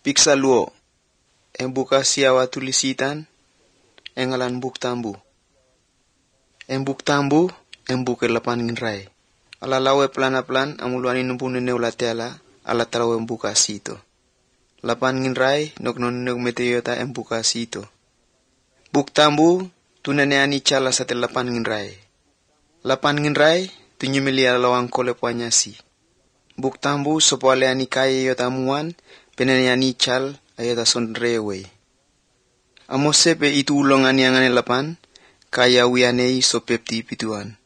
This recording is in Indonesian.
Piksa luo, yang buka siawa tulisitan, yang ngalan buk tambu. Yang buk tambu, yang buka lapan ngin Ala lawe plan amuluan inumpun neula teala, ala taraw yang buka sito. Lapan ngin nok meteyota yang buka sito. Buk tambu, tunaneani chala sa te lapan ngin Lapan ngin tunyumili alawang kole puanyasi. Buk tambu sopoale ani kaya yota muan, penaniani chal ayota sonrewe. Amosepe itu ulong ani angane lapan, kaya wianei sopepti pituan.